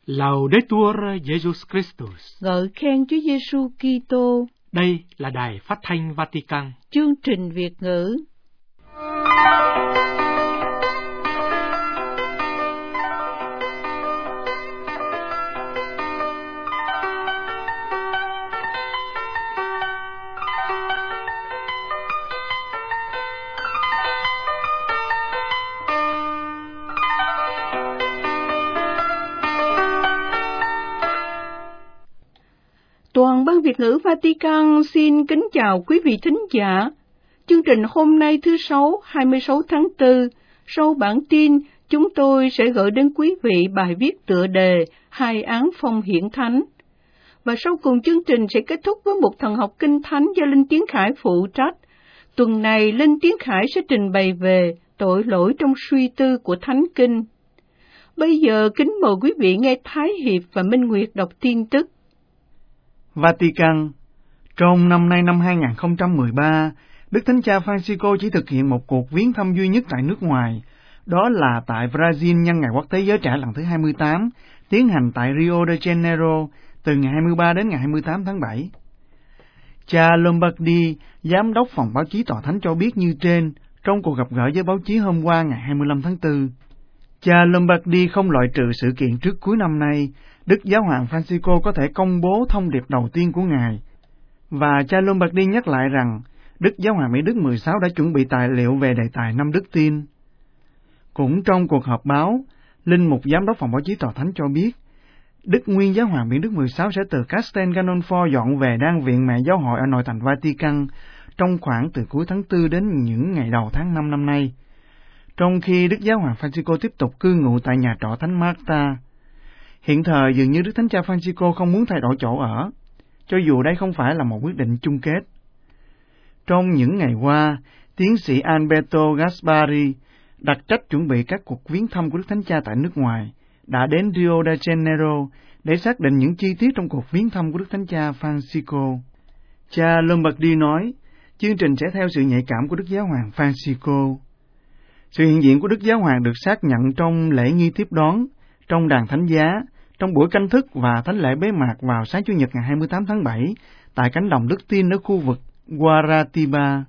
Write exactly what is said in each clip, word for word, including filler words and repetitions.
Laudetur Jesus Christus. Ngợi khen Chúa Giêsu Kitô. Đây là Đài Phát thanh Vatican. Chương trình Việt ngữ. Toàn ban Việt ngữ Vatican xin kính chào quý vị thính giả. Chương trình hôm nay thứ Sáu, hai mươi sáu tháng tư, sau bản tin, chúng tôi sẽ gửi đến quý vị bài viết tựa đề Hai án phong hiển thánh. Và sau cùng chương trình sẽ kết thúc với một thần học kinh thánh do Linh Tiến Khải phụ trách. Tuần này, Linh Tiến Khải sẽ trình bày về tội lỗi trong suy tư của Thánh Kinh. Bây giờ, kính mời quý vị nghe Thái Hiệp và Minh Nguyệt đọc tin tức. Vatican. Trong năm nay năm hai không một ba, Đức Thánh Cha Francisco chỉ thực hiện một cuộc viếng thăm duy nhất tại nước ngoài, đó là tại Brazil nhân Ngày Quốc tế Giới Trẻ lần thứ hai mươi tám, tiến hành tại Rio de Janeiro từ ngày hai mươi ba đến ngày hai mươi tám tháng bảy. Cha Lombardi, Giám đốc phòng báo chí Tòa Thánh cho biết như trên trong cuộc gặp gỡ với báo chí hôm qua ngày hai mươi lăm tháng tư. Cha Lombardi không loại trừ sự kiện trước cuối năm nay, Đức Giáo hoàng Francisco có thể công bố thông điệp đầu tiên của Ngài. Và cha Lombardi nhắc lại rằng, Đức Giáo hoàng Mỹ Đức mười sáu đã chuẩn bị tài liệu về đề tài năm đức tin. Cũng trong cuộc họp báo, Linh mục Giám đốc phòng báo chí Tòa Thánh cho biết, Đức Nguyên Giáo hoàng Mỹ Đức mười sáu sẽ từ Castel Gandolfo dọn về Đan viện Mẹ Giáo hội ở nội thành Vatican trong khoảng từ cuối tháng tư đến những ngày đầu tháng năm năm nay, trong khi Đức Giáo hoàng Francisco tiếp tục cư ngụ tại nhà trọ Thánh Marta. Hiện thời dường như Đức Thánh Cha Francisco không muốn thay đổi chỗ ở, cho dù đây không phải là một quyết định chung kết. Trong những ngày qua, tiến sĩ Alberto Gaspari, đặc trách chuẩn bị các cuộc viếng thăm của Đức Thánh Cha tại nước ngoài, đã đến Rio de Janeiro để xác định những chi tiết trong cuộc viếng thăm của Đức Thánh Cha Francisco. Cha Lombardi nói, chương trình sẽ theo sự nhạy cảm của Đức Giáo hoàng Francisco. Sự hiện diện của Đức Giáo hoàng được xác nhận trong lễ nghi tiếp đón, trong đàn thánh giá, trong buổi canh thức và thánh lễ bế mạc vào sáng Chủ nhật ngày hai mươi tám tháng bảy tại cánh đồng đức tin ở khu vực Guaratiba.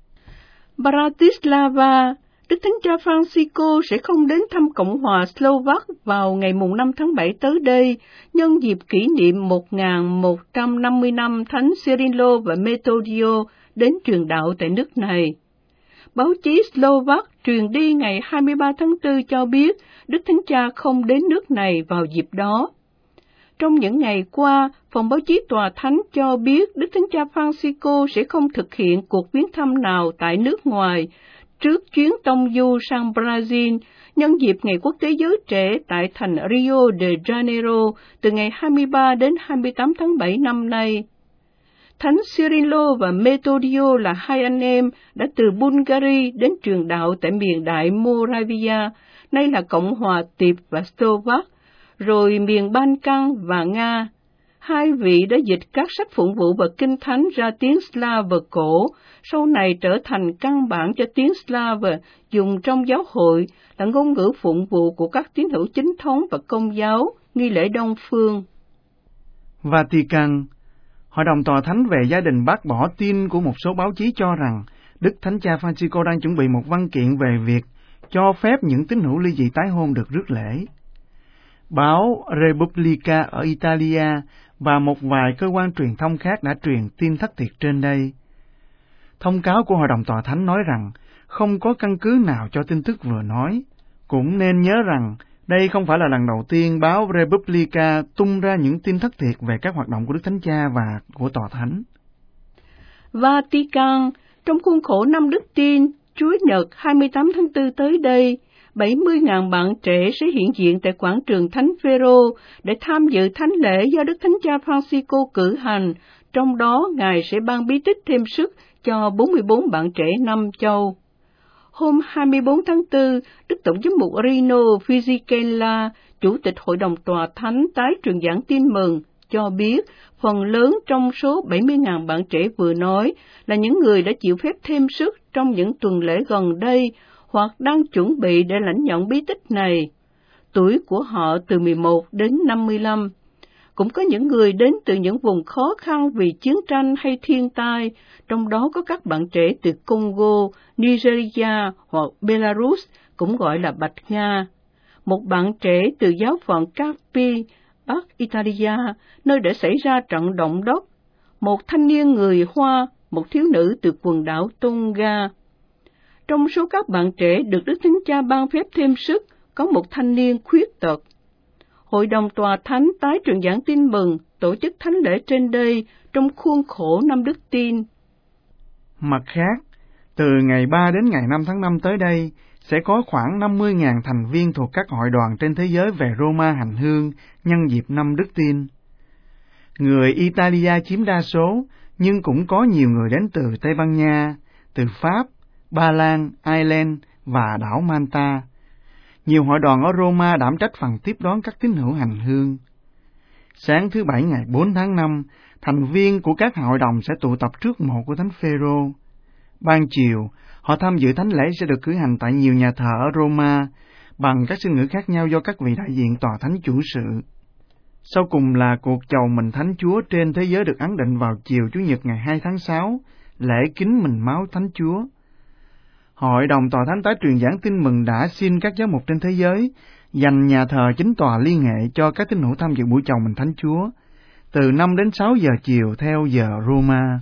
Bratislava, Đức Thánh Cha Francisco sẽ không đến thăm Cộng hòa Slovak vào ngày mùng năm tháng bảy tới đây, nhân dịp kỷ niệm một nghìn một trăm năm mươi năm Thánh Cyrilo và Metodio đến truyền đạo tại nước này. Báo chí Slovak truyền đi ngày hai mươi ba tháng tư cho biết Đức Thánh Cha không đến nước này vào dịp đó. Trong những ngày qua, phòng báo chí Tòa Thánh cho biết Đức Thánh Cha Francisco sẽ không thực hiện cuộc viếng thăm nào tại nước ngoài trước chuyến tông du sang Brazil nhân dịp Ngày Quốc tế Giới Trẻ tại thành Rio de Janeiro từ ngày hai mươi ba đến hai mươi tám tháng bảy năm nay. Thánh Cyrilo và Metodio là hai anh em đã từ Bulgaria đến truyền đạo tại miền Đại Moravia, nay là Cộng hòa Tiệp và Slovak, rồi miền Balkan và Nga. Hai vị đã dịch các sách phụng vụ và kinh thánh ra tiếng Slav cổ, sau này trở thành căn bản cho tiếng Slav dùng trong giáo hội là ngôn ngữ phụng vụ của các tín hữu chính thống và công giáo, nghi lễ Đông phương. Vatican. Hội đồng Tòa Thánh về gia đình bác bỏ tin của một số báo chí cho rằng Đức Thánh Cha Francisco đang chuẩn bị một văn kiện về việc cho phép những tín hữu ly dị tái hôn được rước lễ. Báo Repubblica ở Italia và một vài cơ quan truyền thông khác đã truyền tin thất thiệt trên đây. Thông cáo của Hội đồng Tòa Thánh nói rằng không có căn cứ nào cho tin tức vừa nói. Cũng nên nhớ rằng đây không phải là lần đầu tiên báo Repubblica tung ra những tin thất thiệt về các hoạt động của Đức Thánh Cha và của Tòa Thánh. Vatican, trong khuôn khổ năm đức tin, Chủ nhật hai mươi tám tháng tư tới đây, bảy mươi nghìn bạn trẻ sẽ hiện diện tại quảng trường Thánh Phêrô để tham dự thánh lễ do Đức Thánh Cha Francisco cử hành, trong đó Ngài sẽ ban bí tích thêm sức cho bốn mươi bốn bạn trẻ năm châu. Hôm hai mươi bốn tháng tư, Đức Tổng giám mục Rino Fisichella, Chủ tịch Hội đồng Tòa Thánh tái truyền giảng tin mừng, cho biết phần lớn trong số bảy mươi nghìn bạn trẻ vừa nói là những người đã chịu phép thêm sức trong những tuần lễ gần đây hoặc đang chuẩn bị để lãnh nhận bí tích này. tuổi của họ từ mười một đến năm mươi lăm. Cũng có những người đến từ những vùng khó khăn vì chiến tranh hay thiên tai, trong đó có các bạn trẻ từ Congo, Nigeria hoặc Belarus, cũng gọi là Bạch Nga. Một bạn trẻ từ giáo phận Carpi, Bắc Italia, nơi đã xảy ra trận động đất. Một thanh niên người Hoa, một thiếu nữ từ quần đảo Tonga. Trong số các bạn trẻ được Đức Thánh Cha ban phép thêm sức, có một thanh niên khuyết tật. Hội đồng Tòa Thánh tái truyền giảng tin mừng, tổ chức thánh lễ trên đây trong khuôn khổ năm Đức Tin. Mặt khác, từ ngày ba đến ngày năm tháng năm tới đây, sẽ có khoảng năm mươi nghìn thành viên thuộc các hội đoàn trên thế giới về Roma hành hương nhân dịp năm Đức Tin. Người Italia chiếm đa số, nhưng cũng có nhiều người đến từ Tây Ban Nha, từ Pháp, Ba Lan, Ireland và đảo Malta. Nhiều hội đoàn ở Roma đảm trách phần tiếp đón các tín hữu hành hương. Sáng thứ Bảy ngày bốn tháng năm, thành viên của các hội đồng sẽ tụ tập trước mộ của Thánh Phêrô. Ban chiều, họ tham dự thánh lễ sẽ được cử hành tại nhiều nhà thờ ở Roma, bằng các ngôn ngữ khác nhau do các vị đại diện tòa thánh chủ sự. Sau cùng là cuộc chầu mừng Thánh Chúa trên thế giới được ấn định vào chiều Chủ nhật ngày hai tháng sáu, lễ kính mừng máu Thánh Chúa. Hội đồng Tòa Thánh tái truyền giảng tin mừng đã xin các giáo mục trên thế giới dành nhà thờ chính tòa liên hệ cho các tín hữu tham dự buổi chầu mừng Thánh Chúa, từ năm đến sáu giờ chiều theo giờ Roma.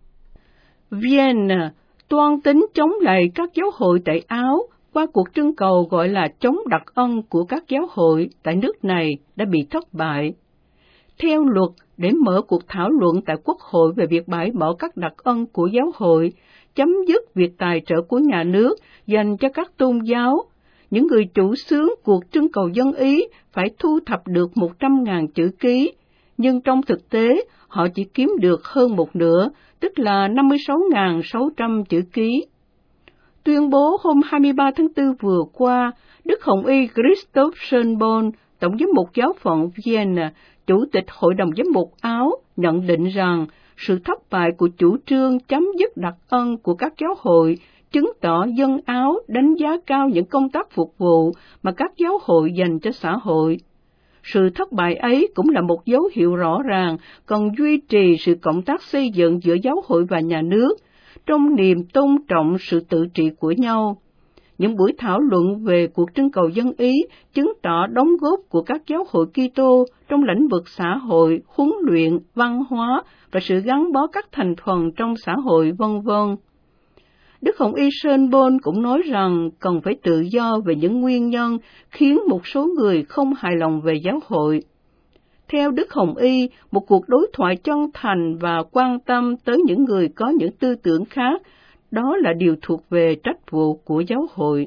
Vienna toan tính chống lại các giáo hội tại Áo qua cuộc trưng cầu gọi là chống đặc ân của các giáo hội tại nước này đã bị thất bại. Theo luật, để mở cuộc thảo luận tại Quốc hội về việc bãi bỏ các đặc ân của giáo hội, chấm dứt việc tài trợ của nhà nước dành cho các tôn giáo, những người chủ xướng cuộc trưng cầu dân Ý phải thu thập được một trăm nghìn chữ ký, nhưng trong thực tế họ chỉ kiếm được hơn một nửa, tức là năm mươi sáu nghìn sáu trăm chữ ký. Tuyên bố hôm hai mươi ba tháng tư vừa qua, Đức Hồng Y Christoph Schönborn, Tổng giám mục giáo phận Vienna, Chủ tịch Hội đồng giám mục Áo, nhận định rằng sự thất bại của chủ trương chấm dứt đặc ân của các giáo hội chứng tỏ dân Áo đánh giá cao những công tác phục vụ mà các giáo hội dành cho xã hội. Sự thất bại ấy cũng là một dấu hiệu rõ ràng cần duy trì sự cộng tác xây dựng giữa giáo hội và nhà nước, trong niềm tôn trọng sự tự trị của nhau. Những buổi thảo luận về cuộc trưng cầu dân Ý chứng tỏ đóng góp của các giáo hội Kitô trong lĩnh vực xã hội, huấn luyện, văn hóa và sự gắn bó các thành phần trong xã hội, vân vân. Đức Hồng Y Schönborn cũng nói rằng cần phải tự do về những nguyên nhân khiến một số người không hài lòng về giáo hội. Theo Đức Hồng Y, một cuộc đối thoại chân thành và quan tâm tới những người có những tư tưởng khác, đó là điều thuộc về trách vụ của giáo hội.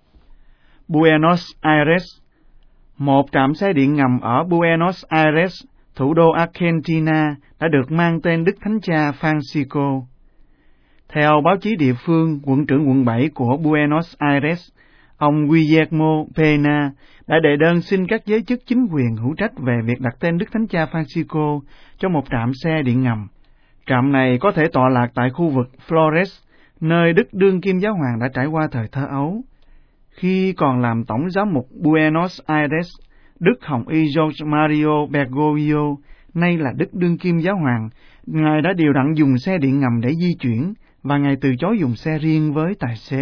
Buenos Aires. Một trạm xe điện ngầm ở Buenos Aires, thủ đô Argentina, đã được mang tên Đức Thánh Cha Francisco. Theo báo chí địa phương, quận trưởng quận bảy của Buenos Aires, ông Guillermo Pena, đã đệ đơn xin các giới chức chính quyền hữu trách về việc đặt tên Đức Thánh Cha Francisco cho một trạm xe điện ngầm. Trạm này có thể tọa lạc tại khu vực Flores, nơi Đức Đương Kim Giáo Hoàng đã trải qua thời thơ ấu. Khi còn làm tổng giám mục Buenos Aires, Đức Hồng Y Jorge Mario Bergoglio, nay là Đức Đương Kim Giáo Hoàng, Ngài đã điều đặn dùng xe điện ngầm để di chuyển, và Ngài từ chối dùng xe riêng với tài xế.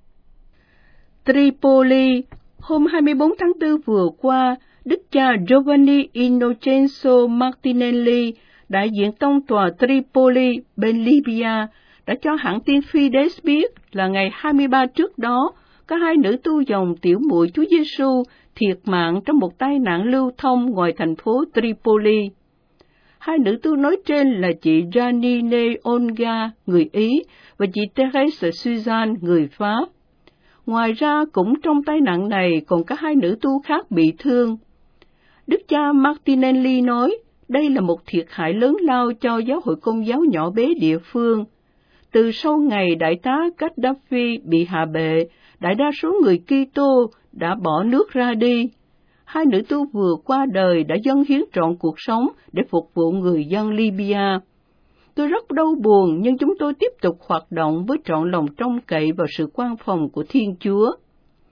Tripoli, hôm hai mươi bốn tháng tư vừa qua, Đức cha Giovanni Innocenzo Martinelli, đại diện tông tòa Tripoli bên Libya, đã cho hãng tin Fides biết là ngày hai mươi ba trước đó, có hai nữ tu dòng tiểu muội Chúa Giêsu thiệt mạng trong một tai nạn lưu thông ngoài thành phố Tripoli. Hai nữ tu nói trên là chị Janine Olga, người Ý, và chị Thérèse Suzanne, người Pháp. Ngoài ra, cũng trong tai nạn này còn có hai nữ tu khác bị thương. Đức cha Martinelli nói, đây là một thiệt hại lớn lao cho giáo hội Công giáo nhỏ bé địa phương. Từ sau ngày đại tá Gaddafi bị hạ bệ, đại đa số người Kitô đã bỏ nước ra đi. Hai nữ tu vừa qua đời đã dâng hiến trọn cuộc sống để phục vụ người dân Libya. Tôi rất đau buồn, nhưng chúng tôi tiếp tục hoạt động với trọn lòng trông cậy vào sự quan phòng của Thiên Chúa.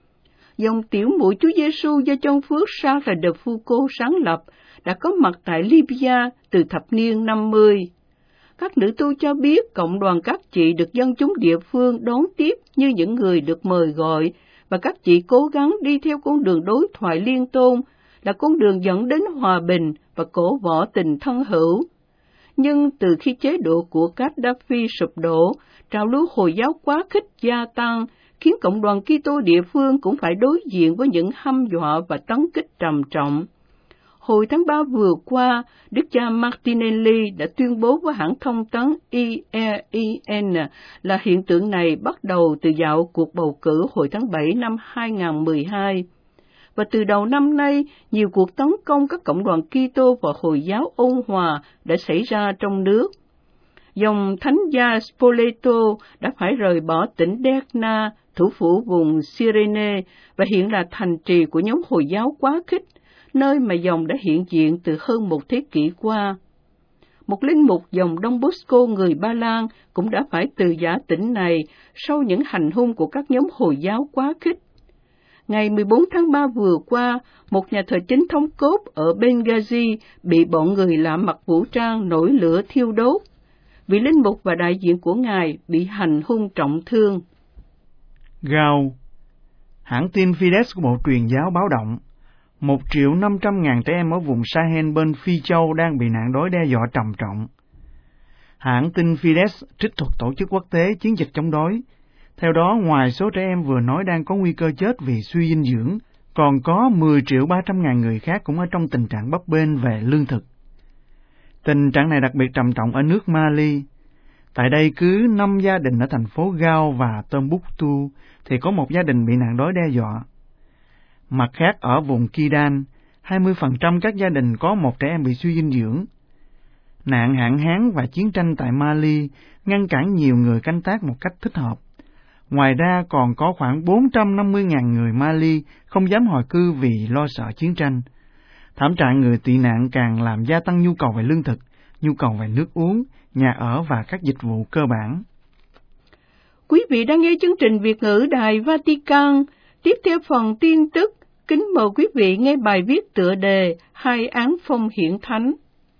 Dòng tiểu muội Chúa Giêsu do chân phước Charles de Foucault sáng lập đã có mặt tại Libya từ thập niên năm mươi. Các nữ tu cho biết cộng đoàn các chị được dân chúng địa phương đón tiếp như những người được mời gọi, và các chị cố gắng đi theo con đường đối thoại liên tôn, là con đường dẫn đến hòa bình và cổ võ tình thân hữu. Nhưng từ khi chế độ của Gaddafi sụp đổ, trào lưu Hồi giáo quá khích gia tăng, khiến cộng đoàn Kitô địa phương cũng phải đối diện với những hăm dọa và tấn kích trầm trọng. Hồi tháng ba vừa qua, Đức cha Martinelli đã tuyên bố với hãng thông tấn I R I N là hiện tượng này bắt đầu từ dạo cuộc bầu cử hồi tháng bảy năm hai nghìn không trăm mười hai. Và từ đầu năm nay, nhiều cuộc tấn công các cộng đoàn Kitô và Hồi giáo ôn hòa đã xảy ra trong nước. Dòng thánh gia Spoleto đã phải rời bỏ tỉnh Derna, thủ phủ vùng Cyrene, và hiện là thành trì của nhóm Hồi giáo quá khích, nơi mà dòng đã hiện diện từ hơn một thế kỷ qua. Một linh mục dòng Đông Bosco người Ba Lan cũng đã phải từ giã tỉnh này sau những hành hung của các nhóm Hồi giáo quá khích. Ngày mười bốn tháng ba vừa qua, một nhà thờ chính thống cốt ở Benghazi bị bọn người lạ mặc vũ trang nổi lửa thiêu đốt. Vị linh mục và đại diện của ngài bị hành hung trọng thương. Gao, hãng tin Fides của Bộ Truyền giáo báo động, một triệu năm trăm ngàn trẻ em ở vùng Sahel bên Phi Châu đang bị nạn đói đe dọa trầm trọng. Hãng tin Fides trích thuật Tổ chức Quốc tế Chiến dịch chống đói. Theo đó, ngoài số trẻ em vừa nói đang có nguy cơ chết vì suy dinh dưỡng, còn có mười triệu ba trăm ngàn người khác cũng ở trong tình trạng bấp bênh về lương thực. Tình trạng này đặc biệt trầm trọng ở nước Mali. Tại đây, cứ năm gia đình ở thành phố Gao và Tombouctou thì có một gia đình bị nạn đói đe dọa. Mặt khác, ở vùng Kidal, hai mươi phần trăm các gia đình có một trẻ em bị suy dinh dưỡng. Nạn hạn hán và chiến tranh tại Mali ngăn cản nhiều người canh tác một cách thích hợp. Ngoài ra còn có khoảng bốn trăm năm mươi ngàn người Mali không dám hồi cư vì lo sợ chiến tranh. Thảm trạng người tị nạn càng làm gia tăng nhu cầu về lương thực, nhu cầu về nước uống, nhà ở và các dịch vụ cơ bản. Quý vị đang nghe chương trình Việt ngữ Đài Vatican. Tiếp theo phần tin tức, kính mời quý vị nghe bài viết tựa đề Hai án phong hiển thánh.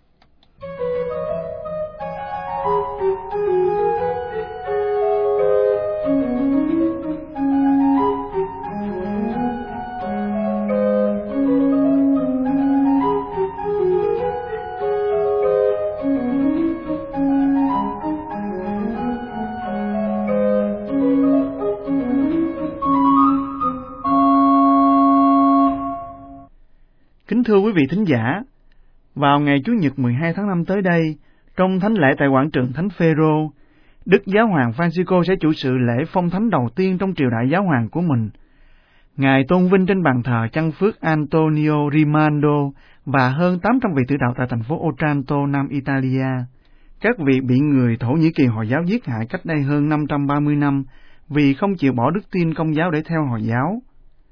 Kính thưa quý vị thính giả, vào ngày Chủ nhật mười hai tháng năm tới đây, trong thánh lễ tại quảng trường Thánh Phêrô, Đức Giáo hoàng Francisco sẽ chủ sự lễ phong thánh đầu tiên trong triều đại giáo hoàng của mình. Ngài tôn vinh trên bàn thờ chân phước Antonio Rimando và hơn tám trăm vị tử đạo tại thành phố Otranto, Nam Italia. Các vị bị người Thổ Nhĩ Kỳ Hồi giáo giết hại cách đây hơn năm trăm ba mươi năm vì không chịu bỏ đức tin Công giáo để theo Hồi giáo.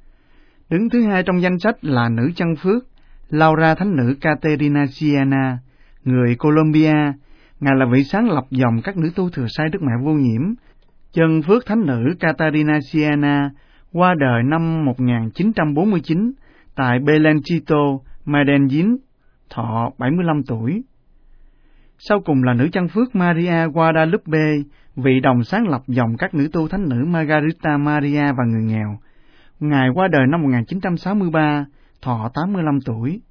Đứng thứ hai trong danh sách là nữ chân phước Laura Thánh nữ Caterina Siena, người Colombia. Ngài là vị sáng lập dòng các nữ tu thừa sai Đức Mẹ Vô Nhiễm. Chân phước Thánh nữ Caterina Siena qua đời năm một nghìn chín trăm bốn mươi chín tại Belencito, Medellín, thọ bảy mươi lăm tuổi. Sau cùng là nữ chân phước Maria Guadalupe, vị đồng sáng lập dòng các nữ tu thánh nữ Margarita Maria và người nghèo. Ngài qua đời năm một nghìn chín trăm sáu mươi ba, thọ tám mươi lăm tuổi.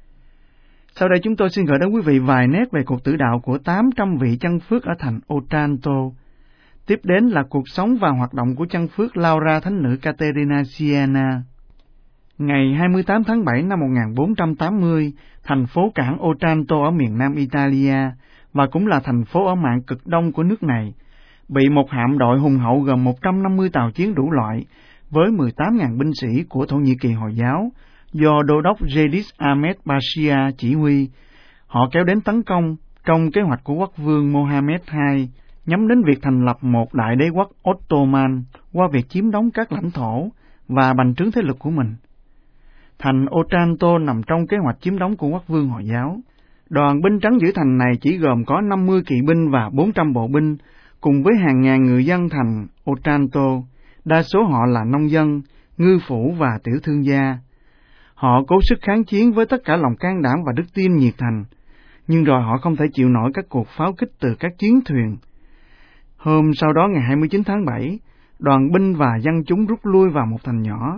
Sau đây chúng tôi xin gửi đến quý vị vài nét về cuộc tử đạo của tám trăm vị chân phước ở thành Otranto. Tiếp đến là cuộc sống và hoạt động của chân phước Laura Thánh nữ Caterina Siena. Ngày hai mươi tám tháng bảy năm một nghìn bốn trăm tám mươi, thành phố cảng Otranto ở miền Nam Italia, và cũng là thành phố ở mạn cực đông của nước này, bị một hạm đội hùng hậu gồm một trăm năm mươi tàu chiến đủ loại, với mười tám nghìn binh sĩ của Thổ Nhĩ Kỳ Hồi giáo, do Đô đốc Jedis Ahmed Bashir chỉ huy. Họ kéo đến tấn công trong kế hoạch của quốc vương Mohammed đệ nhị, nhắm đến việc thành lập một đại đế quốc Ottoman qua việc chiếm đóng các lãnh thổ và bành trướng thế lực của mình. Thành Otranto nằm trong kế hoạch chiếm đóng của quốc vương Hồi giáo. Đoàn binh trấn giữ thành này chỉ gồm có năm mươi kỵ binh và bốn trăm bộ binh, cùng với hàng ngàn người dân thành Otranto. Đa số họ là nông dân, ngư phủ và tiểu thương gia. Họ cố sức kháng chiến với tất cả lòng can đảm và đức tin nhiệt thành, nhưng rồi họ không thể chịu nổi các cuộc pháo kích từ các chiến thuyền. Hôm sau đó ngày hai mươi chín tháng bảy, đoàn binh và dân chúng rút lui vào một thành nhỏ.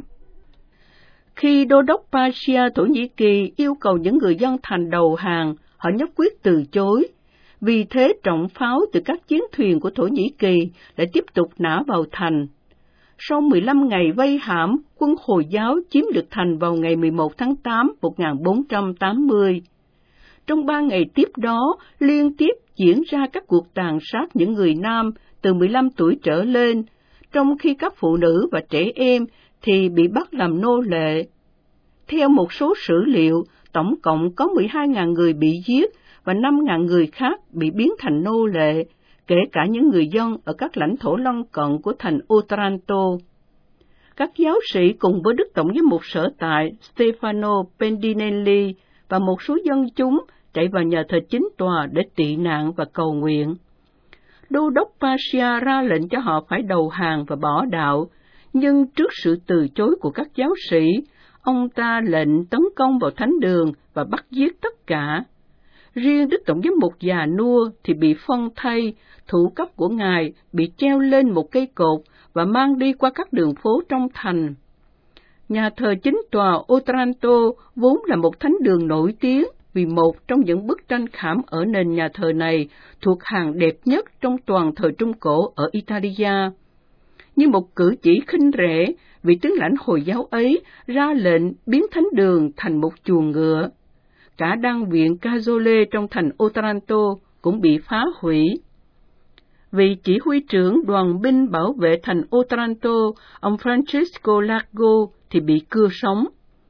Khi đô đốc Pasha Thổ Nhĩ Kỳ yêu cầu những người dân thành đầu hàng, họ nhất quyết từ chối. Vì thế trọng pháo từ các chiến thuyền của Thổ Nhĩ Kỳ lại tiếp tục nã vào thành. Sau mười lăm ngày vây hãm, quân Hồi giáo chiếm được thành vào ngày mười một tháng tám năm một nghìn bốn trăm tám mươi. Trong ba ngày tiếp đó, liên tiếp diễn ra các cuộc tàn sát những người nam từ mười lăm tuổi trở lên, trong khi các phụ nữ và trẻ em thì bị bắt làm nô lệ. Theo một số sử liệu, tổng cộng có mười hai nghìn người bị giết và năm nghìn người khác bị biến thành nô lệ, kể cả những người dân ở các lãnh thổ lân cận của thành Otranto. Các giáo sĩ cùng với Đức Tổng giám mục sở tại Stefano Pendinelli và một số dân chúng chạy vào nhà thờ chính tòa để tị nạn và cầu nguyện. Đô đốc Pasha ra lệnh cho họ phải đầu hàng và bỏ đạo, nhưng trước sự từ chối của các giáo sĩ, ông ta lệnh tấn công vào thánh đường và bắt giết tất cả. Riêng Đức Tổng giám mục già nua thì bị phân thây, thủ cấp của ngài bị treo lên một cây cột và mang đi qua các đường phố trong thành. Nhà thờ chính tòa Otranto vốn là một thánh đường nổi tiếng vì một trong những bức tranh khảm ở nền nhà thờ này thuộc hàng đẹp nhất trong toàn thời Trung Cổ ở Italia. Như một cử chỉ khinh rẻ, vị tướng lãnh Hồi giáo ấy ra lệnh biến thánh đường thành một chuồng ngựa. Cả đăng viện Cazzole trong thành Otranto cũng bị phá hủy. Vị chỉ huy trưởng đoàn binh bảo vệ thành Otranto, ông Francesco Largo, thì bị cưa sống.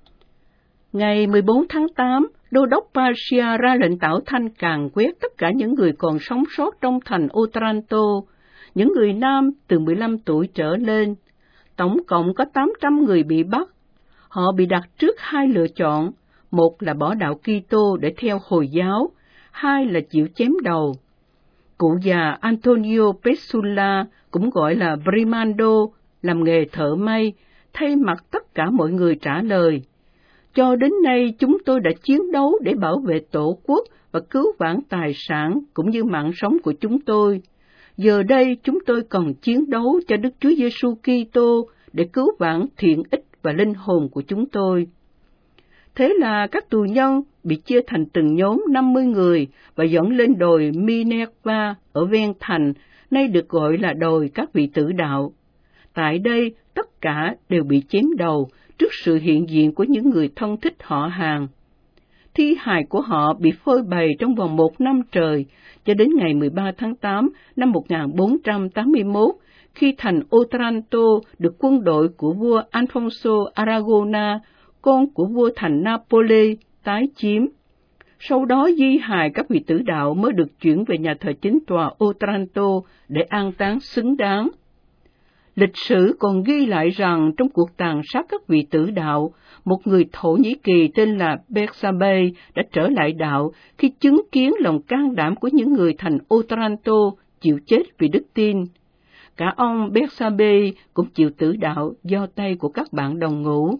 Ngày mười bốn tháng tám, Đô đốc Pasha ra lệnh tạo thanh càn quét tất cả những người còn sống sót trong thành Otranto, những người nam từ mười lăm tuổi trở lên. Tổng cộng có tám trăm người bị bắt. Họ bị đặt trước hai lựa chọn, một là bỏ đạo Kitô để theo Hồi giáo, hai là chịu chém đầu. Cụ già Antonio Pessula, cũng gọi là Brimando, làm nghề thợ may, thay mặt tất cả mọi người trả lời: cho đến nay chúng tôi đã chiến đấu để bảo vệ tổ quốc và cứu vãn tài sản cũng như mạng sống của chúng tôi. Giờ đây chúng tôi cần chiến đấu cho Đức Chúa Giêsu Kitô để cứu vãn thiện ích và linh hồn của chúng tôi. Thế là các tù nhân bị chia thành từng nhóm năm mươi người và dẫn lên đồi Minerva ở ven thành, nay được gọi là đồi các vị tử đạo. Tại đây, tất cả đều bị chém đầu trước sự hiện diện của những người thân thích họ hàng. Thi hài của họ bị phơi bày trong vòng một năm trời, cho đến ngày mười ba tháng tám năm một nghìn bốn trăm tám mươi mốt, khi thành Otranto được quân đội của vua Alfonso Aragona, con của vua thành Napoli, tái chiếm. Sau đó di hài các vị tử đạo mới được chuyển về nhà thờ chính tòa Otranto để an táng xứng đáng. Lịch sử còn ghi lại rằng trong cuộc tàn sát các vị tử đạo, một người Thổ Nhĩ Kỳ tên là Bersabe đã trở lại đạo khi chứng kiến lòng can đảm của những người thành Otranto chịu chết vì đức tin. Cả ông Bersabe cũng chịu tử đạo do tay của các bạn đồng ngũ.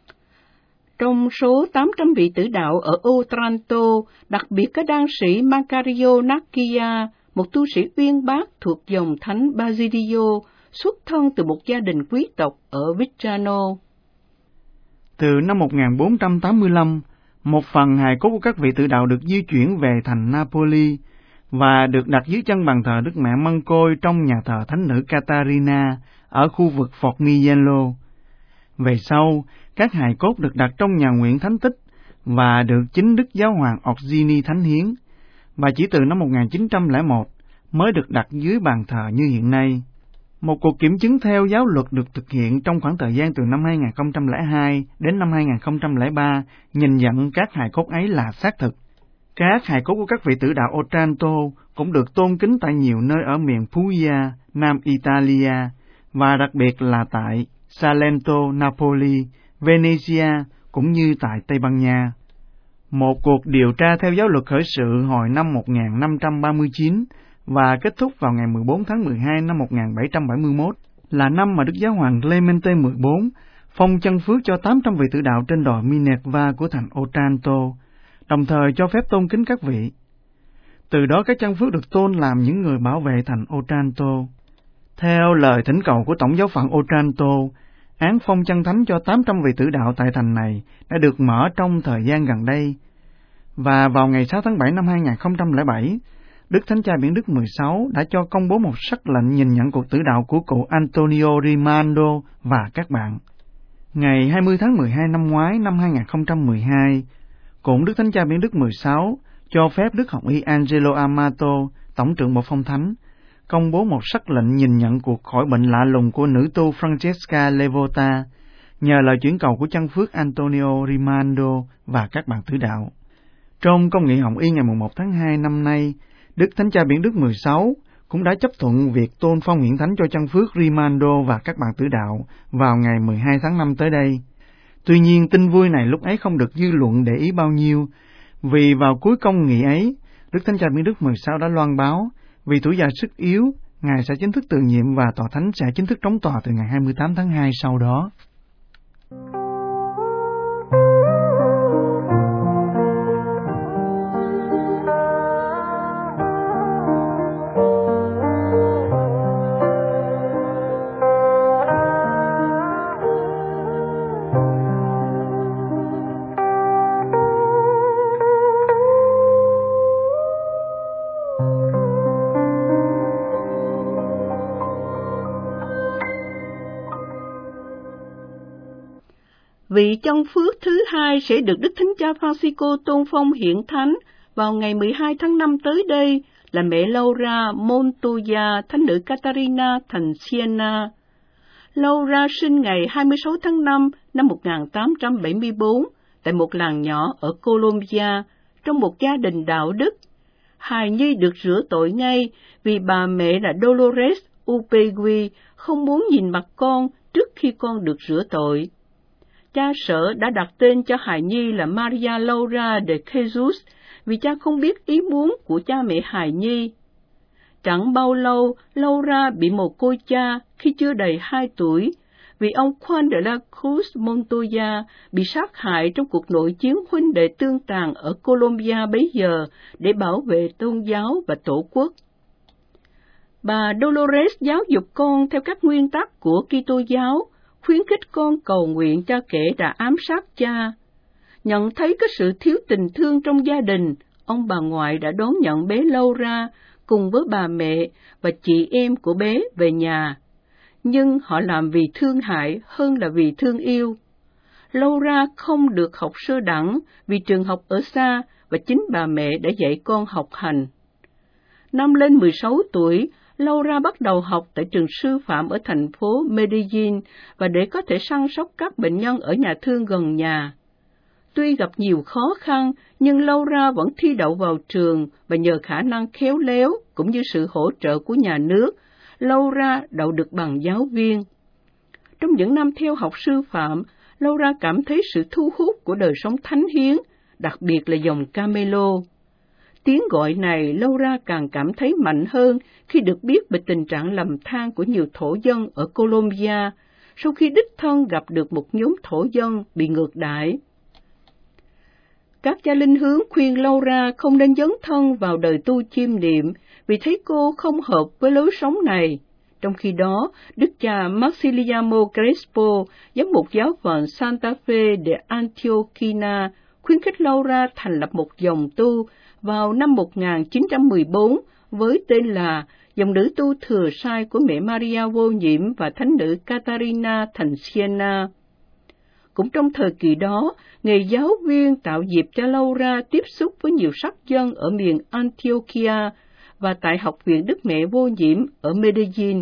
Trong số tám trăm vị tử đạo ở Otranto, đặc biệt có đan sĩ Macario Naccia, một tu sĩ uyên bác thuộc dòng thánh Basilio, xuất thân từ một gia đình quý tộc ở Vitrano. Từ năm một nghìn bốn trăm tám mươi lăm, một phần hài cốt của các vị tử đạo được di chuyển về thành Napoli và được đặt dưới chân bàn thờ Đức Mẹ Mân Côi trong nhà thờ Thánh nữ Catarina ở khu vực Formigiano. Về sau, các hài cốt được đặt trong nhà nguyện thánh tích và được chính Đức Giáo hoàng Orsini thánh hiến, và chỉ từ năm một nghìn chín trăm lẻ một mới được đặt dưới bàn thờ như hiện nay. Một cuộc kiểm chứng theo giáo luật được thực hiện trong khoảng thời gian từ năm hai nghìn không trăm lẻ hai đến năm hai nghìn không trăm lẻ ba, nhìn nhận các hài cốt ấy là xác thực. Các hài cốt của các vị tử đạo Otranto cũng được tôn kính tại nhiều nơi ở miền Puglia, Nam Italia, và đặc biệt là tại Salento, Napoli, Venezia, cũng như tại Tây Ban Nha. Một cuộc điều tra theo giáo luật khởi sự hồi năm một nghìn năm trăm ba mươi chín và kết thúc vào ngày mười bốn tháng mười hai năm một nghìn bảy trăm bảy mươi mốt, là năm mà Đức Giáo hoàng Clemente mười bốn phong chân phước cho tám trăm vị tử đạo trên đồi Minerva của thành Otranto, đồng thời cho phép tôn kính các vị. Từ đó các chân phước được tôn làm những người bảo vệ thành Otranto. Theo lời thỉnh cầu của Tổng giáo phận Otranto, án phong chân thánh cho tám trăm vị tử đạo tại thành này đã được mở trong thời gian gần đây. Và vào ngày sáu tháng bảy năm hai nghìn không trăm lẻ bảy, Đức Thánh Cha Biển Đức mười sáu đã cho công bố một sắc lệnh nhìn nhận cuộc tử đạo của cụ Antonio Rimando và các bạn. Ngày hai mươi tháng mười hai năm ngoái năm hai nghìn không trăm mười hai, cũng Đức Thánh Cha Biển Đức mười sáu cho phép Đức Học y Angelo Amato, Tổng trưởng Bộ Phong Thánh, công bố một sắc lệnh nhìn nhận cuộc khỏi bệnh lạ lùng của nữ tu Francesca Levota nhờ lời chuyển cầu của chân phước Antonio Rimando và các bạn tử đạo. Trong công nghị Hồng Y ngày mùng một tháng hai năm nay, Đức Thánh Cha Biển Đức mười sáu cũng đã chấp thuận việc tôn phong hiển thánh cho chân phước Rimando và các bạn tử đạo vào ngày mười hai tháng năm tới đây. Tuy nhiên, tin vui này lúc ấy không được dư luận để ý bao nhiêu, vì vào cuối công nghị ấy, Đức Thánh Cha Biển Đức mười sáu đã loan báo, vì tuổi già sức yếu, Ngài sẽ chính thức từ nhiệm và tòa thánh sẽ chính thức đóng tòa từ ngày hai mươi tám tháng hai sau đó. Vị chân phước thứ hai sẽ được Đức Thánh Cha Francisco tôn phong hiển thánh vào ngày mười hai tháng năm tới đây là mẹ Laura Montoya, thánh nữ Catarina thành Siena. Laura sinh ngày hai mươi sáu tháng năm năm một nghìn tám trăm bảy mươi tư tại một làng nhỏ ở Colombia trong một gia đình đạo đức. Hài nhi được rửa tội ngay vì bà mẹ là Dolores Upegui không muốn nhìn mặt con trước khi con được rửa tội. Cha sở đã đặt tên cho hài nhi là Maria Laura de Jesus vì cha không biết ý muốn của cha mẹ hài nhi. Chẳng bao lâu, Laura bị mồ côi cha khi chưa đầy hai tuổi vì ông Juan de la Cruz Montoya bị sát hại trong cuộc nội chiến huynh đệ tương tàn ở Colombia bấy giờ để bảo vệ tôn giáo và tổ quốc. Bà Dolores giáo dục con theo các nguyên tắc của Kitô giáo, khuyến khích con cầu nguyện cho kẻ đã ám sát cha. Nhận thấy có sự thiếu tình thương trong gia đình, ông bà ngoại đã đón nhận bé Laura cùng với bà mẹ và chị em của bé về nhà. Nhưng họ làm vì thương hại hơn là vì thương yêu. Laura không được học sơ đẳng vì trường học ở xa và chính bà mẹ đã dạy con học hành. Năm lên mười sáu tuổi, Laura bắt đầu học tại trường sư phạm ở thành phố Medellin và để có thể săn sóc các bệnh nhân ở nhà thương gần nhà. Tuy gặp nhiều khó khăn, nhưng Laura vẫn thi đậu vào trường và nhờ khả năng khéo léo cũng như sự hỗ trợ của nhà nước, Laura đậu được bằng giáo viên. Trong những năm theo học sư phạm, Laura cảm thấy sự thu hút của đời sống thánh hiến, đặc biệt là dòng Camelo. Tiếng gọi này Laura càng cảm thấy mạnh hơn khi được biết về tình trạng lầm than của nhiều thổ dân ở Colombia, sau khi đích thân gặp được một nhóm thổ dân bị ngược đãi. Các cha linh hướng khuyên Laura không nên dấn thân vào đời tu chiêm niệm vì thấy cô không hợp với lối sống này. Trong khi đó, Đức cha Maximiliano Crespo, giám mục giáo phận Santa Fe de Antioquia, khuyến khích Laura thành lập một dòng tu vào năm một nghìn chín trăm mười bốn với tên là Dòng nữ tu thừa sai của mẹ Maria vô nhiễm và thánh nữ Catarina thành Siena. Cũng trong thời kỳ đó, nghề giáo viên tạo dịp cho Laura tiếp xúc với nhiều sắc dân ở miền Antioquia và tại Học viện Đức Mẹ Vô Nhiễm ở Medellin.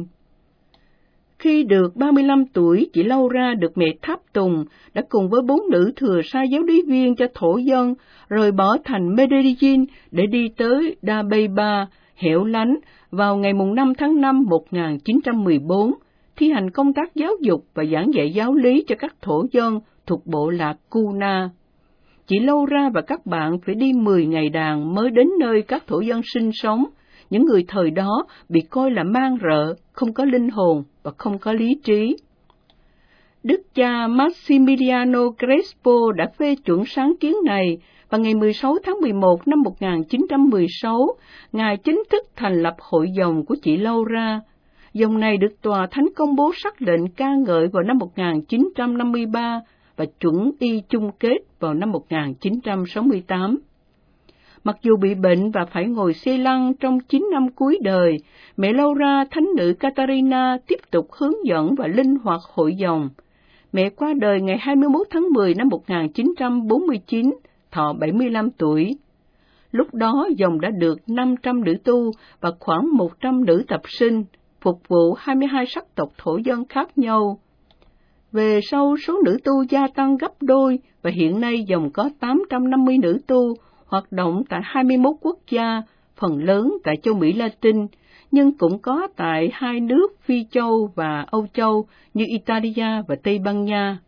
Khi được ba mươi lăm tuổi, chị Laura được mẹ tháp tùng đã cùng với bốn nữ thừa sai giáo lý viên cho thổ dân rời bỏ thành Medellin để đi tới Da Beiba, hẻo lánh, vào ngày năm tháng năm một nghìn chín trăm mười bốn, thi hành công tác giáo dục và giảng dạy giáo lý cho các thổ dân thuộc bộ lạc Cuna. Chị Laura và các bạn phải đi mười ngày đàn mới đến nơi các thổ dân sinh sống, những người thời đó bị coi là man rợ, không có linh hồn và không có lý trí. Đức cha Maximiliano Crespo đã phê chuẩn sáng kiến này và ngày mười sáu tháng mười một năm một nghìn chín trăm mười sáu, Ngài chính thức thành lập hội dòng của chị Laura. Dòng này được Tòa Thánh công bố sắc lệnh ca ngợi vào năm một nghìn chín trăm năm mươi ba và chuẩn y chung kết vào năm một nghìn chín trăm sáu mươi tám. Mặc dù bị bệnh và phải ngồi xe lăn trong chín năm cuối đời, mẹ Laura, thánh nữ Catarina, tiếp tục hướng dẫn và linh hoạt hội dòng. Mẹ qua đời ngày hai mươi mốt tháng mười năm một nghìn chín trăm bốn mươi chín, thọ bảy mươi lăm tuổi. Lúc đó dòng đã được năm trăm nữ tu và khoảng một trăm nữ tập sinh, phục vụ hai mươi hai sắc tộc thổ dân khác nhau. Về sau, số nữ tu gia tăng gấp đôi và hiện nay dòng có tám trăm năm mươi nữ tu hoạt động tại hai mươi mốt quốc gia, phần lớn tại châu Mỹ Latin, nhưng cũng có tại hai nước Phi Châu và Âu Châu như Italia và Tây Ban Nha.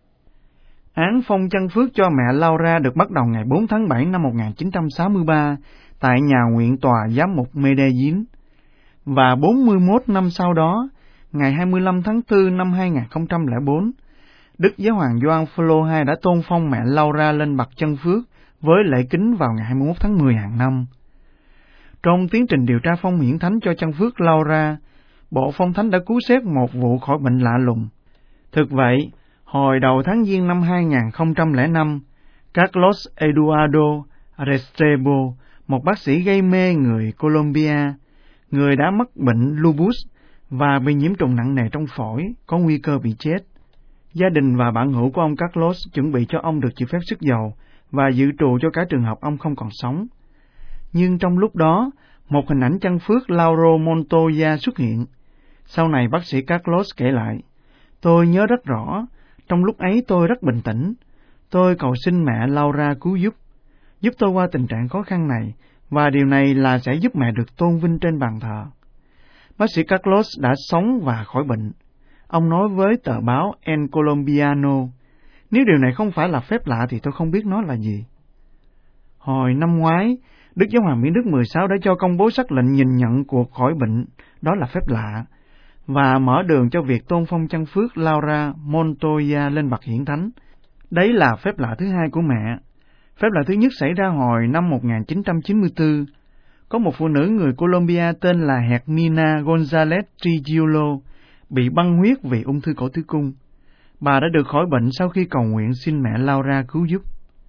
Án phong chân phước cho mẹ Laura được bắt đầu ngày bốn tháng bảy năm một nghìn chín trăm sáu mươi ba tại nhà nguyện tòa giám mục Medellín. Và bốn mươi mốt năm sau đó, ngày hai mươi lăm tháng tư năm hai nghìn không trăm lẻ bốn, Đức Giáo hoàng Gioan Phaolô đệ nhị đã tôn phong mẹ Laura lên bậc chân phước với lễ kính vào ngày hai mươi mốt tháng mười hàng năm. Trong tiến trình điều tra phong hiển thánh cho chân phước Laura, Bộ Phong Thánh đã cứu xét một vụ khỏi bệnh lạ lùng. Thực vậy, hồi đầu tháng Giêng năm hai nghìn không trăm lẻ năm, Carlos Eduardo Restrepo, một bác sĩ gây mê người Colombia, người đã mắc bệnh lupus và bị nhiễm trùng nặng nề trong phổi, có nguy cơ bị chết. Gia đình và bạn hữu của ông Carlos chuẩn bị cho ông được chịu phép sức dầu và dự trù cho cả trường hợp ông không còn sống. Nhưng trong lúc đó, một hình ảnh chân phước Lauro Montoya xuất hiện. Sau này bác sĩ Carlos kể lại, tôi nhớ rất rõ, trong lúc ấy tôi rất bình tĩnh. Tôi cầu xin mẹ Laura cứu giúp, giúp tôi qua tình trạng khó khăn này, và điều này là sẽ giúp mẹ được tôn vinh trên bàn thờ. Bác sĩ Carlos đã sống và khỏi bệnh. Ông nói với tờ báo El Colombiano, nếu điều này không phải là phép lạ thì tôi không biết nó là gì. Hồi năm ngoái, Đức Giáo hoàng Miễn Đức mười sáu đã cho công bố sắc lệnh nhìn nhận cuộc khỏi bệnh, đó là phép lạ, và mở đường cho việc tôn phong chân phước Laura Montoya lên bậc hiển thánh. Đấy là phép lạ thứ hai của mẹ. Phép lạ thứ nhất xảy ra hồi năm một nghìn chín trăm chín mươi tư. Có một phụ nữ người Colombia tên là Hermina González Trujillo bị băng huyết vì ung thư cổ tử cung. Bà đã được khỏi bệnh sau khi cầu nguyện xin mẹ Laura cứu giúp.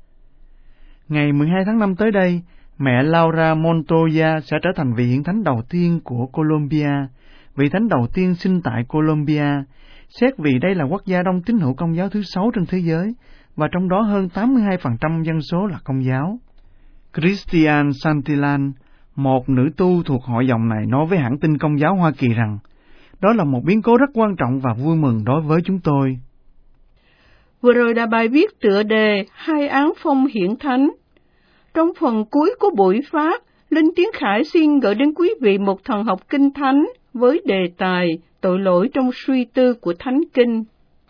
Ngày mười hai tháng năm tới đây, mẹ Laura Montoya sẽ trở thành vị hiển thánh đầu tiên của Colombia, vị thánh đầu tiên sinh tại Colombia, xét vì đây là quốc gia đông tín hữu Công giáo thứ sáu trên thế giới, và trong đó hơn tám mươi hai phần trăm dân số là Công giáo. Christian Santillan, một nữ tu thuộc hội dòng này, nói với hãng tin Công giáo Hoa Kỳ rằng, đó là một biến cố rất quan trọng và vui mừng đối với chúng tôi. Vừa rồi là bài viết tựa đề Hai án phong hiển thánh. Trong phần cuối của buổi phát, Linh Tiến Khải xin gửi đến quý vị một thần học kinh thánh với đề tài tội lỗi trong suy tư của Thánh Kinh.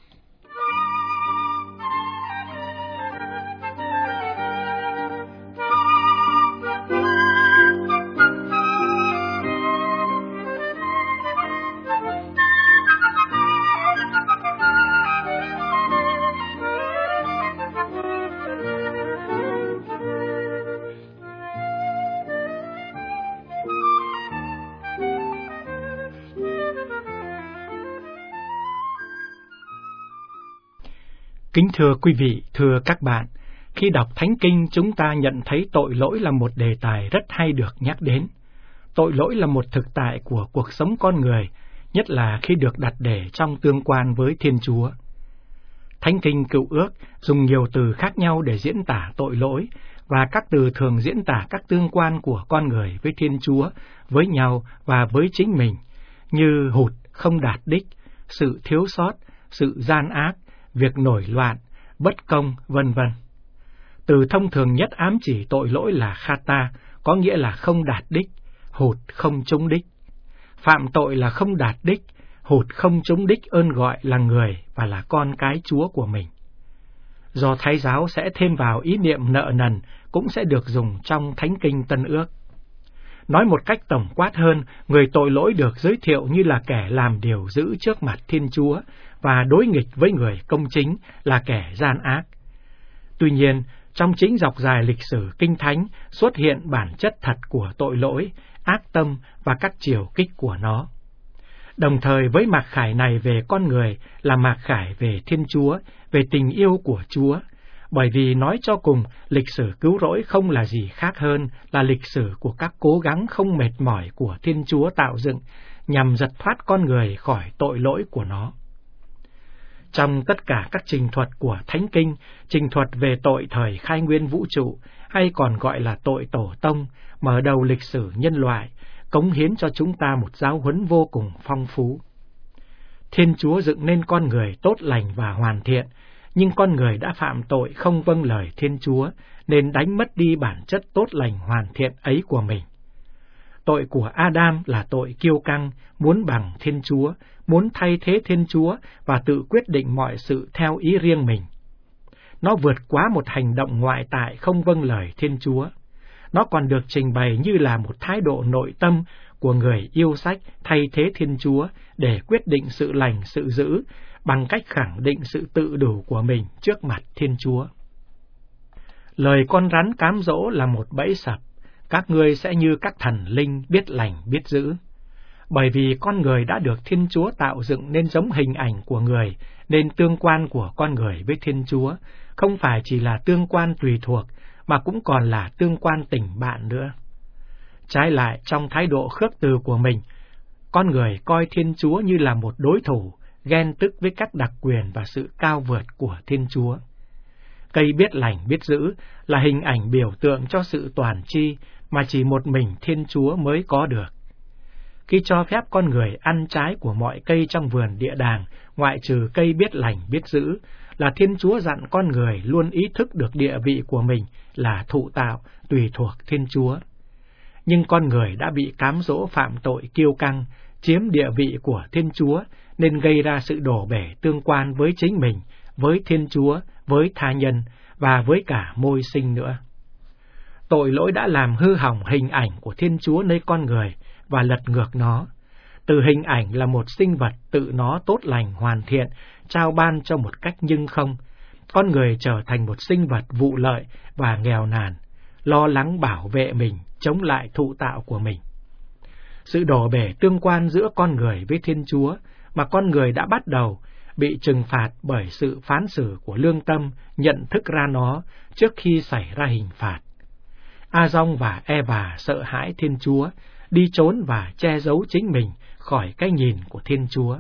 Kính thưa quý vị, thưa các bạn, khi đọc Thánh Kinh chúng ta nhận thấy tội lỗi là một đề tài rất hay được nhắc đến. Tội lỗi là một thực tại của cuộc sống con người, nhất là khi được đặt để trong tương quan với Thiên Chúa. Thánh Kinh Cựu Ước dùng nhiều từ khác nhau để diễn tả tội lỗi, và các từ thường diễn tả các tương quan của con người với Thiên Chúa, với nhau và với chính mình, như hụt, không đạt đích, sự thiếu sót, sự gian ác, việc nổi loạn, bất công, vân vân. Từ thông thường nhất ám chỉ tội lỗi là khata, có nghĩa là không đạt đích, hụt không trúng đích. Phạm tội là không đạt đích, hụt không trúng đích ơn gọi là người và là con cái Chúa của mình. Do Thái giáo sẽ thêm vào ý niệm nợ nần cũng sẽ được dùng trong Thánh Kinh Tân Ước. Nói một cách tổng quát hơn, người tội lỗi được giới thiệu như là kẻ làm điều dữ trước mặt Thiên Chúa và đối nghịch với người công chính là kẻ gian ác. Tuy nhiên, trong chính dọc dài lịch sử Kinh Thánh xuất hiện bản chất thật của tội lỗi, ác tâm và các chiều kích của nó. Đồng thời với mặc khải này về con người là mặc khải về Thiên Chúa, về tình yêu của Chúa, bởi vì nói cho cùng, lịch sử cứu rỗi không là gì khác hơn là lịch sử của các cố gắng không mệt mỏi của Thiên Chúa tạo dựng nhằm giật thoát con người khỏi tội lỗi của nó. Trong tất cả các trình thuật của Thánh Kinh, trình thuật về tội thời khai nguyên vũ trụ, hay còn gọi là tội tổ tông, mở đầu lịch sử nhân loại, cống hiến cho chúng ta một giáo huấn vô cùng phong phú. Thiên Chúa dựng nên con người tốt lành và hoàn thiện, nhưng con người đã phạm tội không vâng lời Thiên Chúa, nên đánh mất đi bản chất tốt lành hoàn thiện ấy của mình. Tội của Adam là tội kiêu căng, muốn bằng Thiên Chúa, muốn thay thế Thiên Chúa và tự quyết định mọi sự theo ý riêng mình. Nó vượt quá một hành động ngoại tại không vâng lời Thiên Chúa. Nó còn được trình bày như là một thái độ nội tâm của người yêu sách thay thế Thiên Chúa để quyết định sự lành sự dữ bằng cách khẳng định sự tự đủ của mình trước mặt Thiên Chúa. Lời con rắn cám dỗ là một bẫy sập, các ngươi sẽ như các thần linh biết lành biết dữ. Bởi vì con người đã được Thiên Chúa tạo dựng nên giống hình ảnh của người, nên tương quan của con người với Thiên Chúa không phải chỉ là tương quan tùy thuộc, mà cũng còn là tương quan tình bạn nữa. Trái lại, trong thái độ khước từ của mình, con người coi Thiên Chúa như là một đối thủ, ghen tức với các đặc quyền và sự cao vượt của Thiên Chúa. Cây biết lành biết dữ là hình ảnh biểu tượng cho sự toàn tri mà chỉ một mình Thiên Chúa mới có được. Khi cho phép con người ăn trái của mọi cây trong vườn địa đàng, ngoại trừ cây biết lành biết dữ, là Thiên Chúa dặn con người luôn ý thức được địa vị của mình là thụ tạo, tùy thuộc Thiên Chúa. Nhưng con người đã bị cám dỗ phạm tội kiêu căng, chiếm địa vị của Thiên Chúa, nên gây ra sự đổ bể tương quan với chính mình, với Thiên Chúa, với tha nhân và với cả môi sinh nữa. Tội lỗi đã làm hư hỏng hình ảnh của Thiên Chúa nơi con người và lật ngược nó. Từ hình ảnh là một sinh vật tự nó tốt lành hoàn thiện, trao ban cho một cách nhưng không, con người trở thành một sinh vật vụ lợi và nghèo nàn, lo lắng bảo vệ mình chống lại thụ tạo của mình. Sự đổ bể tương quan giữa con người với Thiên Chúa mà con người đã bắt đầu bị trừng phạt bởi sự phán xử của lương tâm nhận thức ra nó trước khi xảy ra hình phạt. A-dong và Eva sợ hãi Thiên Chúa, đi trốn và che giấu chính mình khỏi cái nhìn của Thiên Chúa.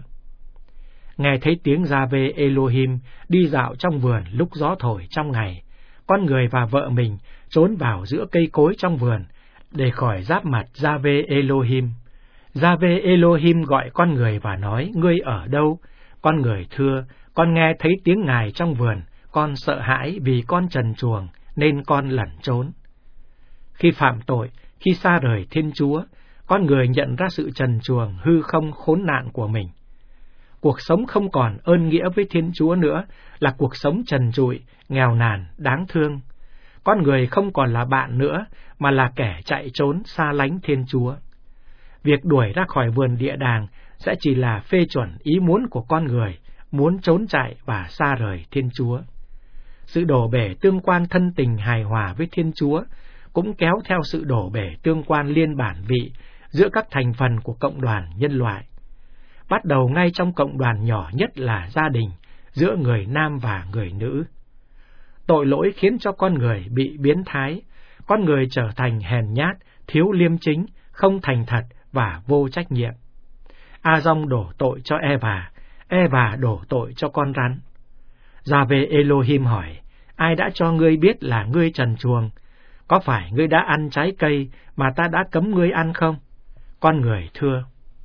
Nghe thấy tiếng Gia-vê Elohim đi dạo trong vườn lúc gió thổi trong ngày, con người và vợ mình trốn vào giữa cây cối trong vườn để khỏi giáp mặt Gia-vê Elohim. Gia-vê Elohim gọi con người và nói: ngươi ở đâu? Con người thưa: con nghe thấy tiếng Ngài trong vườn, con sợ hãi vì con trần truồng nên con lẩn trốn. Khi phạm tội, khi xa rời Thiên Chúa, con người nhận ra sự trần truồng hư không khốn nạn của mình. Cuộc sống không còn ơn nghĩa với Thiên Chúa nữa, là cuộc sống trần trụi, nghèo nàn, đáng thương. Con người không còn là bạn nữa, mà là kẻ chạy trốn xa lánh Thiên Chúa. Việc đuổi ra khỏi vườn địa đàng sẽ chỉ là phê chuẩn ý muốn của con người, muốn trốn chạy và xa rời Thiên Chúa. Sự đổ bể tương quan thân tình hài hòa với Thiên Chúa cũng kéo theo sự đổ bể tương quan liên bản vị giữa các thành phần của cộng đoàn nhân loại. Bắt đầu ngay trong cộng đoàn nhỏ nhất là gia đình, giữa người nam và người nữ. Tội lỗi khiến cho con người bị biến thái, con người trở thành hèn nhát, thiếu liêm chính, không thành thật và vô trách nhiệm. A-dong đổ tội cho Eva, Eva đổ tội cho con rắn. Gia-vê Elohim hỏi: ai đã cho ngươi biết là ngươi trần truồng? Có phải ngươi đã ăn trái cây mà ta đã cấm ngươi ăn không? Con người thưa: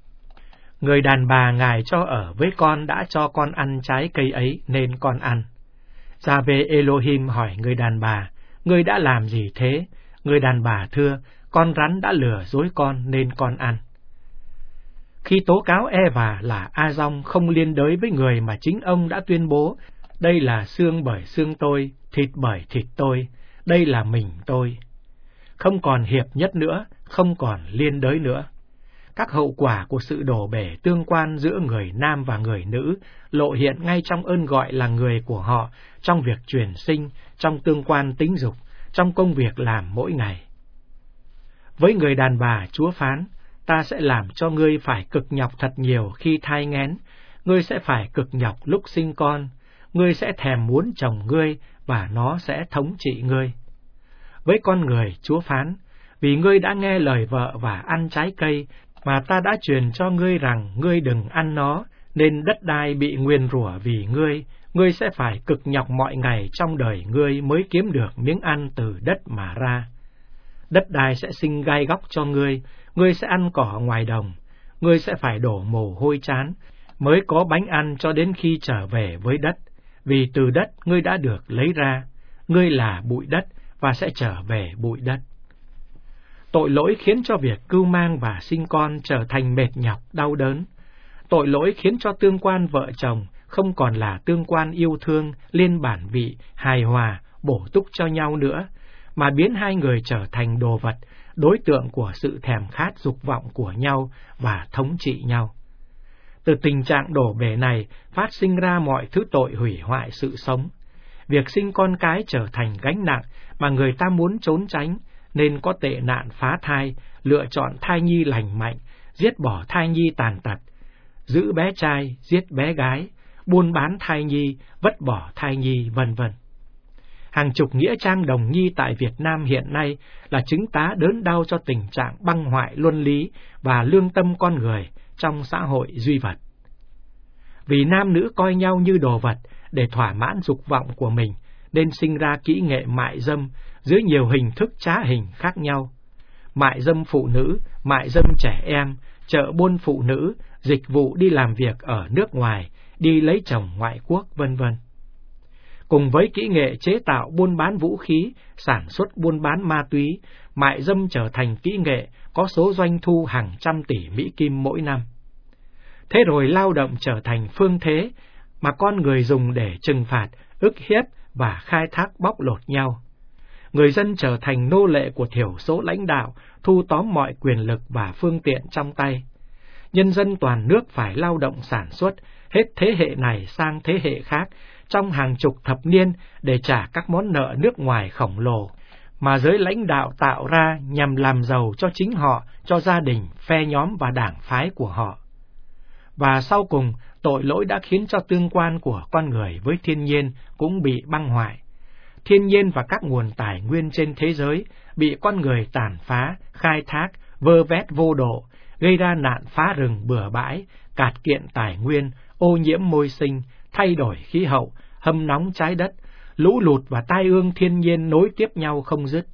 người đàn bà Ngài cho ở với con đã cho con ăn trái cây ấy nên con ăn. Gia-vê Elohim hỏi người đàn bà: ngươi đã làm gì thế? Người đàn bà thưa: con rắn đã lừa dối con nên con ăn. Khi tố cáo Eva là A-dong không liên đới với người mà chính ông đã tuyên bố: đây là xương bởi xương tôi, thịt bởi thịt tôi, đây là mình tôi. Không còn hiệp nhất nữa, không còn liên đới nữa. Các hậu quả của sự đổ bể tương quan giữa người nam và người nữ lộ hiện ngay trong ơn gọi là người của họ, trong việc truyền sinh, trong tương quan tính dục, trong công việc làm mỗi ngày. Với người đàn bà, Chúa phán, ta sẽ làm cho ngươi phải cực nhọc thật nhiều khi thai nghén, ngươi sẽ phải cực nhọc lúc sinh con, ngươi sẽ thèm muốn chồng ngươi và nó sẽ thống trị ngươi. Với con người, Chúa phán, vì ngươi đã nghe lời vợ và ăn trái cây mà ta đã truyền cho ngươi rằng ngươi đừng ăn nó, nên đất đai bị nguyền rủa vì ngươi, ngươi sẽ phải cực nhọc mọi ngày trong đời ngươi mới kiếm được miếng ăn từ đất mà ra. Đất đai sẽ sinh gai góc cho ngươi, ngươi sẽ ăn cỏ ngoài đồng, ngươi sẽ phải đổ mồ hôi trán, mới có bánh ăn cho đến khi trở về với đất, vì từ đất ngươi đã được lấy ra, ngươi là bụi đất và sẽ trở về bụi đất. Tội lỗi khiến cho việc cưu mang và sinh con trở thành mệt nhọc, đau đớn. Tội lỗi khiến cho tương quan vợ chồng không còn là tương quan yêu thương, liên bản vị, hài hòa, bổ túc cho nhau nữa, mà biến hai người trở thành đồ vật, đối tượng của sự thèm khát dục vọng của nhau và thống trị nhau. Từ tình trạng đổ bể này phát sinh ra mọi thứ tội hủy hoại sự sống. Việc sinh con cái trở thành gánh nặng mà người ta muốn trốn tránh, nên có tệ nạn phá thai, lựa chọn thai nhi lành mạnh, giết bỏ thai nhi tàn tật, giữ bé trai, giết bé gái, buôn bán thai nhi, vứt bỏ thai nhi, vân vân. Hàng chục nghĩa trang đồng nhi tại Việt Nam hiện nay là chứng tá đớn đau cho tình trạng băng hoại luân lý và lương tâm con người trong xã hội duy vật. Vì nam nữ coi nhau như đồ vật để thỏa mãn dục vọng của mình, nên sinh ra kỹ nghệ mại dâm dưới nhiều hình thức trá hình khác nhau. Mại dâm phụ nữ, mại dâm trẻ em, chợ buôn phụ nữ, dịch vụ đi làm việc ở nước ngoài, đi lấy chồng ngoại quốc, vân vân. Cùng với kỹ nghệ chế tạo buôn bán vũ khí, sản xuất buôn bán ma túy, mại dâm trở thành kỹ nghệ có số doanh thu hàng trăm tỷ Mỹ Kim mỗi năm. Thế rồi lao động trở thành phương thế mà con người dùng để trừng phạt, ức hiếp và khai thác bóc lột nhau. Người dân trở thành nô lệ của thiểu số lãnh đạo, thu tóm mọi quyền lực và phương tiện trong tay. Nhân dân toàn nước phải lao động sản xuất, hết thế hệ này sang thế hệ khác, trong hàng chục thập niên để trả các món nợ nước ngoài khổng lồ, mà giới lãnh đạo tạo ra nhằm làm giàu cho chính họ, cho gia đình, phe nhóm và đảng phái của họ. Và sau cùng, tội lỗi đã khiến cho tương quan của con người với thiên nhiên cũng bị băng hoại. Thiên nhiên và các nguồn tài nguyên trên thế giới bị con người tàn phá, khai thác, vơ vét vô độ, gây ra nạn phá rừng bừa bãi, cạt kiện tài nguyên, ô nhiễm môi sinh, thay đổi khí hậu, hâm nóng trái đất, lũ lụt và tai ương thiên nhiên nối tiếp nhau không dứt.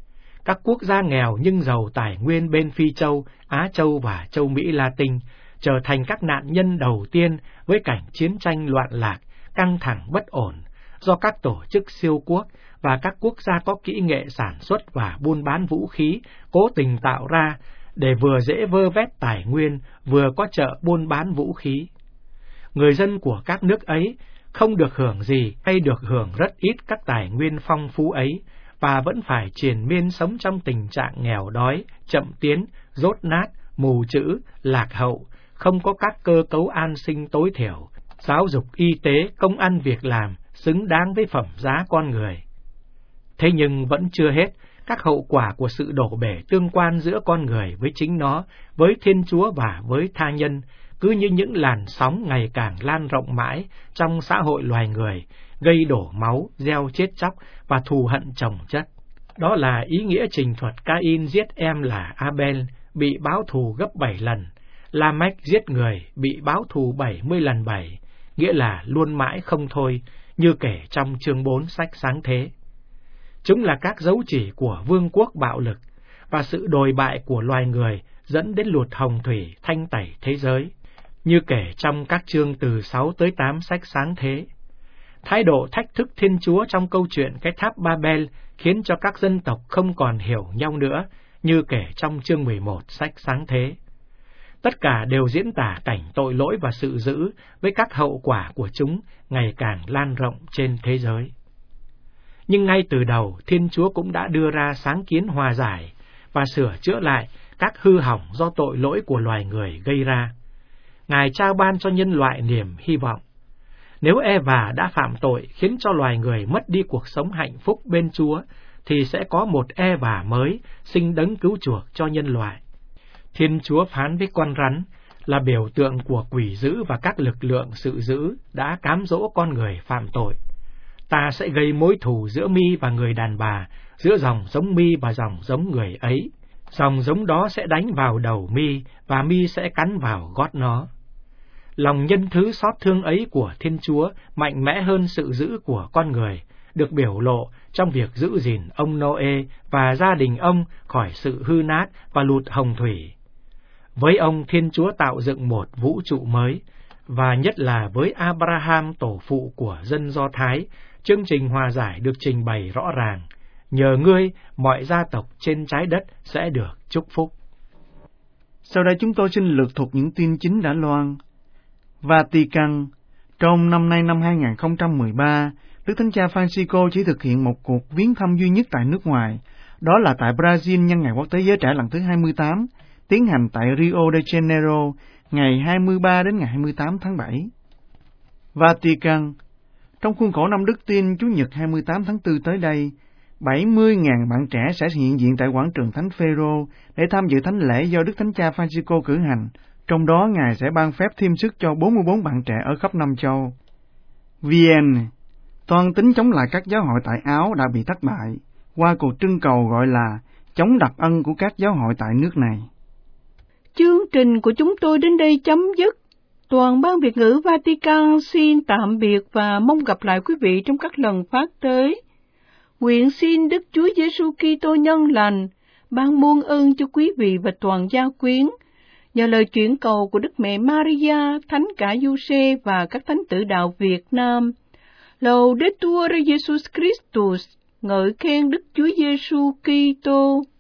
Các quốc gia nghèo nhưng giàu tài nguyên bên Phi Châu, Á Châu và Châu Mỹ Latin trở thành các nạn nhân đầu tiên với cảnh chiến tranh loạn lạc, căng thẳng bất ổn do các tổ chức siêu quốc và các quốc gia có kỹ nghệ sản xuất và buôn bán vũ khí cố tình tạo ra để vừa dễ vơ vét tài nguyên, vừa có chợ buôn bán vũ khí. Người dân của các nước ấy không được hưởng gì hay được hưởng rất ít các tài nguyên phong phú ấy, và vẫn phải triền miên sống trong tình trạng nghèo đói, chậm tiến, dốt nát, mù chữ, lạc hậu, không có các cơ cấu an sinh tối thiểu, giáo dục y tế, công ăn việc làm xứng đáng với phẩm giá con người. Thế nhưng vẫn chưa hết, các hậu quả của sự đổ bể tương quan giữa con người với chính nó, với Thiên Chúa và với tha nhân, cứ như những làn sóng ngày càng lan rộng mãi trong xã hội loài người, gây đổ máu, gieo chết chóc và thù hận chồng chất. Đó là ý nghĩa trình thuật Cain giết em là Abel, bị báo thù gấp bảy lần, Lamech giết người, bị báo thù bảy mươi lần bảy, nghĩa là luôn mãi không thôi, như kể trong chương bốn sách Sáng Thế. Chúng là các dấu chỉ của vương quốc bạo lực, và sự đồi bại của loài người dẫn đến lụt hồng thủy thanh tẩy thế giới, như kể trong các chương từ sáu tới tám sách Sáng Thế. Thái độ thách thức Thiên Chúa trong câu chuyện cái tháp Babel khiến cho các dân tộc không còn hiểu nhau nữa, như kể trong chương mười một sách Sáng Thế. Tất cả đều diễn tả cảnh tội lỗi và sự dữ với các hậu quả của chúng ngày càng lan rộng trên thế giới. Nhưng ngay từ đầu, Thiên Chúa cũng đã đưa ra sáng kiến hòa giải, và sửa chữa lại các hư hỏng do tội lỗi của loài người gây ra. Ngài trao ban cho nhân loại niềm hy vọng. Nếu Eva đã phạm tội khiến cho loài người mất đi cuộc sống hạnh phúc bên Chúa, thì sẽ có một Eva mới sinh đấng cứu chuộc cho nhân loại. Thiên Chúa phán với con rắn, là biểu tượng của quỷ dữ và các lực lượng sự dữ đã cám dỗ con người phạm tội. Ta sẽ gây mối thù giữa mi và người đàn bà, giữa dòng giống mi và dòng giống người ấy. Dòng giống đó sẽ đánh vào đầu mi, và mi sẽ cắn vào gót nó. Lòng nhân thứ xót thương ấy của Thiên Chúa mạnh mẽ hơn sự dữ của con người, được biểu lộ trong việc giữ gìn ông Noe và gia đình ông khỏi sự hư nát và lụt hồng thủy. Với ông, Thiên Chúa tạo dựng một vũ trụ mới, và nhất là với Abraham, tổ phụ của dân Do Thái, chương trình hòa giải được trình bày rõ ràng. Nhờ ngươi, mọi gia tộc trên trái đất sẽ được chúc phúc. Sau đây chúng tôi xin lược thuộc những tin chính đã loan. Vatican. Trong năm nay năm hai nghìn không trăm mười ba, Đức Thánh Cha Francisco chỉ thực hiện một cuộc viếng thăm duy nhất tại nước ngoài, đó là tại Brazil nhân ngày Quốc tế Giới Trẻ lần thứ hai mươi tám, tiến hành tại Rio de Janeiro ngày hai mươi ba đến ngày hai mươi tám tháng bảy. Vatican. Trong khuôn khổ năm Đức Tin Chủ nhật hai mươi tám tháng tư tới đây, bảy mươi nghìn bạn trẻ sẽ hiện diện tại quảng trường Thánh Phêrô để tham dự thánh lễ do Đức Thánh Cha Francisco cử hành. Trong đó, Ngài sẽ ban phép thêm sức cho bốn mươi bốn bạn trẻ ở khắp năm châu. Vienne. Toan tính chống lại các giáo hội tại Áo đã bị thất bại qua cuộc trưng cầu gọi là chống đặc ân của các giáo hội tại nước này. Chương trình của chúng tôi đến đây chấm dứt. Toàn ban Việt ngữ Vatican xin tạm biệt và mong gặp lại quý vị trong các lần phát tới. Nguyện xin Đức Chúa Giêsu Kitô nhân lành ban muôn ơn cho quý vị và toàn gia quyến, nhờ lời chuyển cầu của Đức Mẹ Maria, Thánh Cả Giuse và các thánh tử đạo Việt Nam. Laudetur Jesus Christus, ngợi khen Đức Chúa Giêsu Kitô.